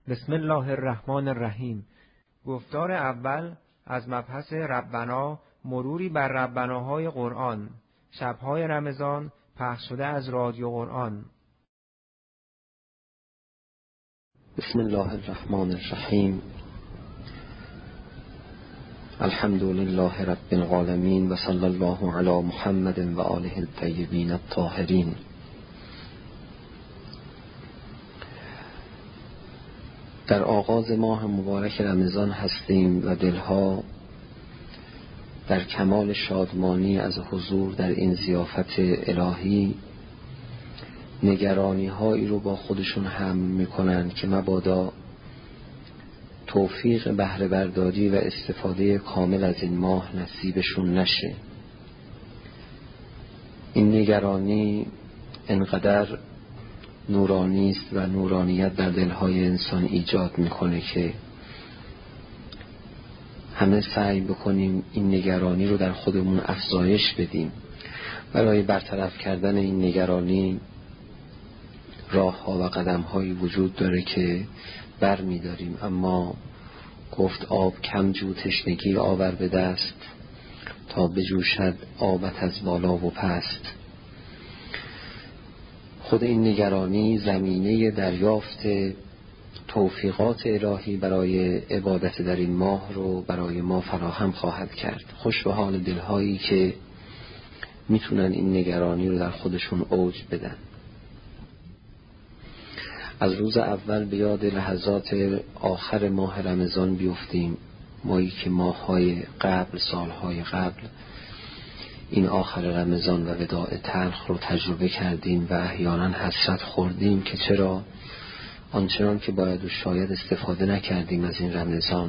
بسم الله الرحمن الرحیم. گفتار اول از مبحث ربنا، مروری بر ربناهای قرآن، شبهای رمضان، پخش شده از رادیو قرآن. بسم الله الرحمن الرحیم. الحمد لله رب العالمین و صلی الله علی محمد و آله الطیبین الطاهرین. در آغاز ماه مبارک رمضان هستیم و دلها در کمال شادمانی از حضور در این ضیافت الهی نگرانی هایی رو با خودشون هم میکنن که مبادا توفیق بهره برداری و استفاده کامل از این ماه نصیبشون نشه. این نگرانی انقدر نورانی است و نورانیت در دلهای انسان ایجاد میکنه که همه سعی بکنیم این نگرانی رو در خودمون افزایش بدیم. برای برطرف کردن این نگرانی راه ها و قدم هایی وجود داره که بر می داریم، اما گفت آب کم جو تشنگی آور به دست، تا بجوشد آبت از بالا و پست. خود این نگرانی زمینه دریافت توفیقات الهی برای عبادت در این ماه رو برای ما فراهم خواهد کرد. خوش به حال دلهایی که میتونن این نگرانی رو در خودشون اوج بدن. از روز اول به یاد لحظات آخر ماه رمضان بیفتیم، مایی که ماه‌های قبل، سالهای قبل این آخر رمضان و وداع تلخ رو تجربه کردیم و احیانا حسرت خوردیم که چرا آنچنان که باید و شاید استفاده نکردیم از این رمضان،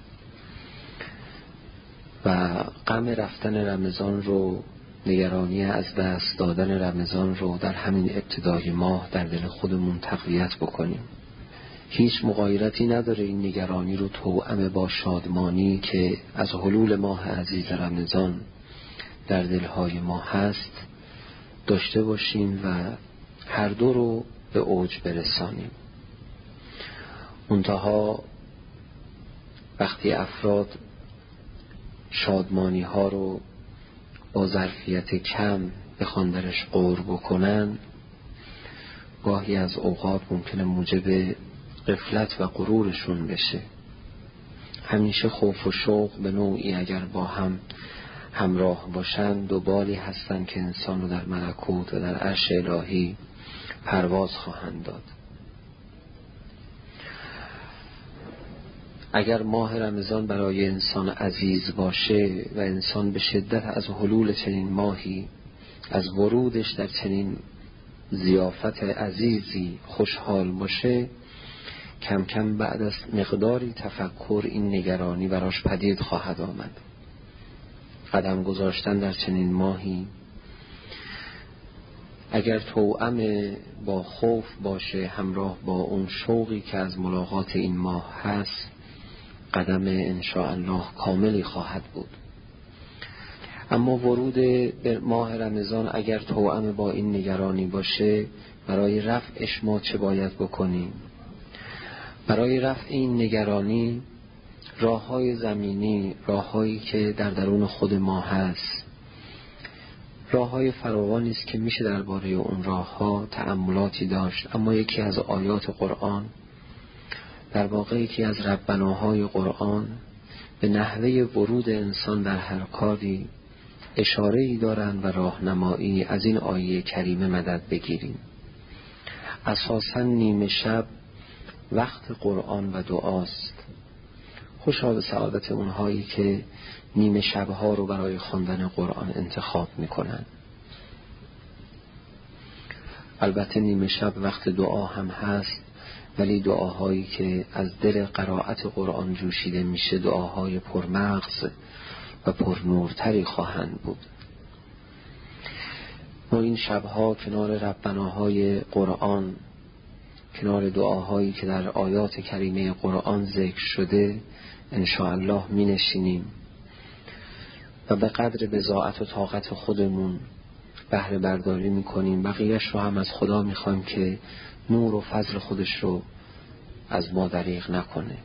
و غم رفتن رمضان رو، نگرانی از دست دادن رمضان رو در همین ابتدای ماه در دل خودمون تقویت بکنیم. هیچ مغایرتی نداره این نگرانی رو توأم با شادمانی که از حلول ماه عزیز رمضان در دلهای ما هست داشته باشیم و هر دو رو به اوج برسانیم. منتها وقتی افراد شادمانی ها رو با ظرفیت کم بخوان درش غور بکنن، گاهی از اوقات ممکنه موجب غفلت و غرورشون بشه. همیشه خوف و شوق به نوعی اگر با هم همراه باشن دو بالی هستن که انسان رو در ملکوت و در عرش الهی پرواز خواهند داد. اگر ماه رمضان برای انسان عزیز باشه و انسان به شدت از حلول چنین ماهی، از ورودش در چنین ضیافت عزیزی خوشحال باشه، کم کم بعد از مقداری تفکر این نگرانی براش پدید خواهد آمد. قدم گذاشتن در چنین ماهی اگر توأم با خوف باشه، همراه با اون شوقی که از ملاقات این ماه هست، قدم انشاءالله کاملی خواهد بود. اما ورود به ماه رمضان اگر توأم با این نگرانی باشه، برای رفعش ما چه باید بکنیم؟ برای رفع این نگرانی راه‌های زمینی، راه‌هایی که در درون خود ما هست، راه‌های فراوانی است که میشه درباره اون راه‌ها تأملاتی داشت. اما یکی از آیات قرآن، در واقع یکی از ربناهای قرآن، به نحوه ورود انسان در هر کاری اشاره‌ای دارند و راهنمایی. از این آیه کریمه مدد بگیریم. اساساً نیمه شب وقت قرآن و دعاست. خوشا به سعادت اونهایی که نیمه شبها رو برای خواندن قرآن انتخاب میکنن. البته نیمه شب وقت دعا هم هست، ولی دعاهایی که از دل قرائت قرآن جوشیده میشه دعاهای پرمغز و پرنورتری خواهند بود. ما این شبها کنار ربناهای قرآن، کنار دعاهایی که در آیات کریمه قرآن ذکر شده، انشاءالله می نشینیم و به قدر بضاعت و طاقت خودمون بهره برداری می کنیم. بقیهش رو هم از خدا می خوایم که نور و فضل خودش رو از ما دریغ نکنه.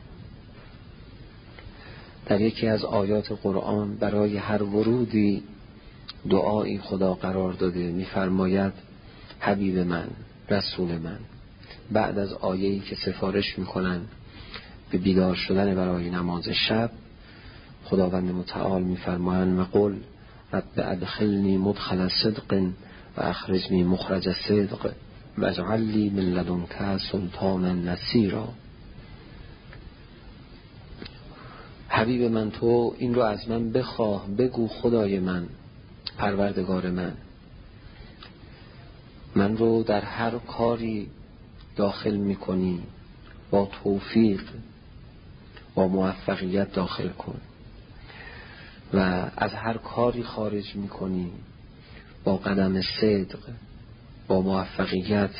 در یکی از آیات قرآن برای هر ورودی دعایی خدا قرار داده، می‌فرماید حبیب من، رسول من. بعد از آیه‌ای که سفارش می‌کنن به بیدار شدن برای نماز شب، خداوند متعال می‌فرمایند و قل رب ادخلنی مدخل صدق و اخرجنی مخرج صدق و اجعل لی من لدنک سلطانا نصیرا. حبیب من، تو این رو از من بخواه، بگو خدای من، پروردگار من رو در هر کاری داخل میکنی، با توفیق، با موفقیت داخل کن و از هر کاری خارج میکنی با قدم صدق، با موفقیت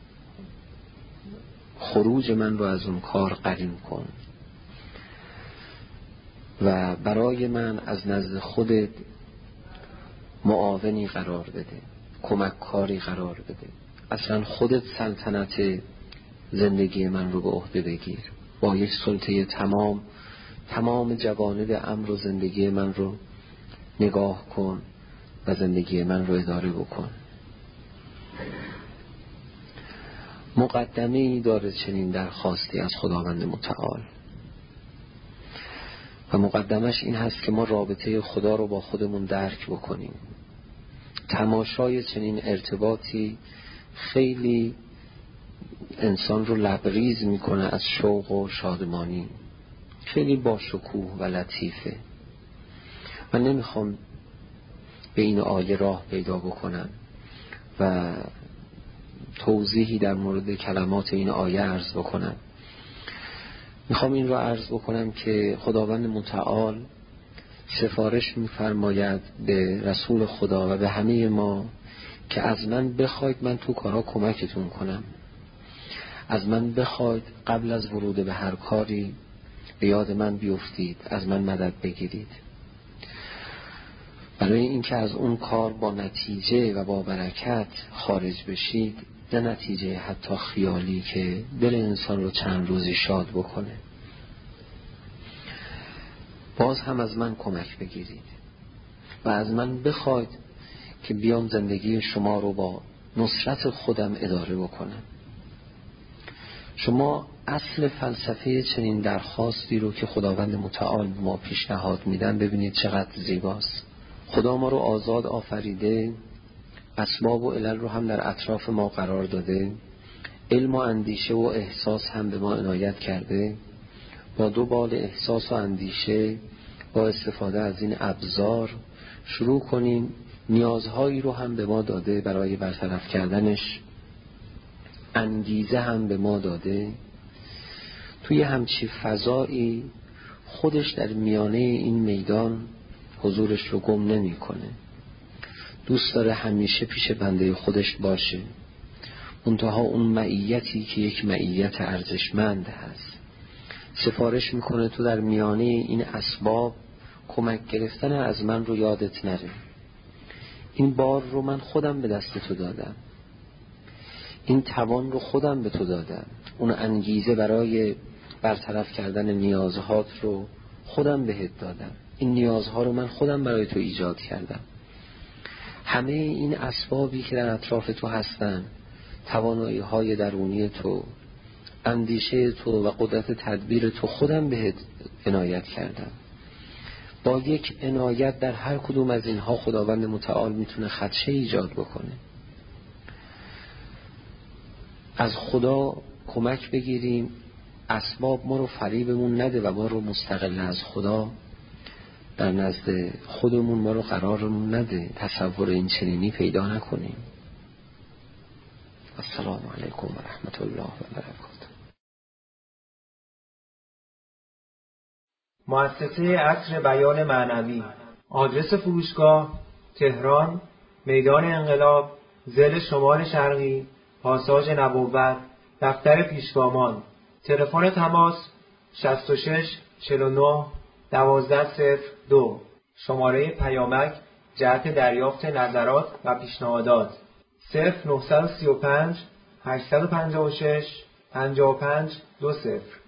خروج من رو از اون کار قرین کن و برای من از نزد خودت معاونی قرار بده، کمک کاری قرار بده. اصلا خودت سلطنت زندگی من رو به عهده بگیر، با یک سلطه تمام جوانب امر و زندگی من رو نگاه کن و زندگی من رو اداره بکن. مقدمه ای داره چنین درخواستی از خداوند متعال و مقدمش این هست که ما رابطه خدا رو با خودمون درک بکنیم. تماشای چنین ارتباطی خیلی انسان رو لبریز میکنه از شوق و شادمانی، خیلی با شکوه و لطیفه. من نمیخوام به این آیه راه پیدا بکنم و توضیحی در مورد کلمات این آیه عرض بکنم. میخوام این رو عرض بکنم که خداوند متعال سفارش میفرماید به رسول خدا و به همه ما که از من بخواید من تو کارها کمکتون کنم، از من بخواید قبل از ورود به هر کاری به یاد من بیفتید، از من مدد بگیرید، برای اینکه از اون کار با نتیجه و با برکت خارج بشید، نه نتیجه حتی خیالی که دل انسان رو چند روزی شاد بکنه. باز هم از من کمک بگیرید و از من بخواید که بیام زندگی شما رو با نصرت خودم اداره بکنم. شما اصل فلسفه چنین درخواستی رو که خداوند متعال ما پیشنهاد میدن ببینید چقدر زیباست. خدا ما رو آزاد آفریده، اسباب و علل رو هم در اطراف ما قرار داده، علم و اندیشه و احساس هم به ما عنایت کرده. با دو بال احساس و اندیشه، با استفاده از این ابزار شروع کنیم نیازهایی رو هم به ما داده برای برطرف کردنش، انگیزه هم به ما داده. توی همچی فضایی خودش در میانه این میدان حضورش رو گم نمی کنه. دوست داره همیشه پیش بنده خودش باشه، منتها اون معیتی که یک معیت ارزشمند هست. سفارش میکنه تو در میانه این اسباب کمک گرفتن از من رو یادت نره. این بار رو من خودم به دست تو دادم، این توان رو خودم به تو دادم، اون انگیزه برای برطرف کردن نیازهات رو خودم بهت دادم، این نیازها رو من خودم برای تو ایجاد کردم. همه این اسبابی که در اطراف تو هستن، توانایی های درونی تو، اندیشه تو و قدرت تدبیر تو، خودم بهت عنایت کردم. با یک عنایت در هر کدوم از اینها خداوند متعال میتونه خدشه ایجاد بکنه. از خدا کمک بگیریم، اسباب ما رو فریبمون نده و ما رو مستقل از خدا در نزد خودمون ما رو قرارمون نده، تصور این چنینی پیدا نکنیم. السلام علیکم و رحمت الله و برکاته. مؤسسه عصر بیان معنوی. آدرس فروشگاه: تهران، میدان انقلاب، ضلع شمال شرقی، پاساژ نبوت، دفتر پیشگامان. تلفن تماس 66 49 12 02. شماره پیامک جهت دریافت نظرات و پیشنهادات 0935 856 55 2-0.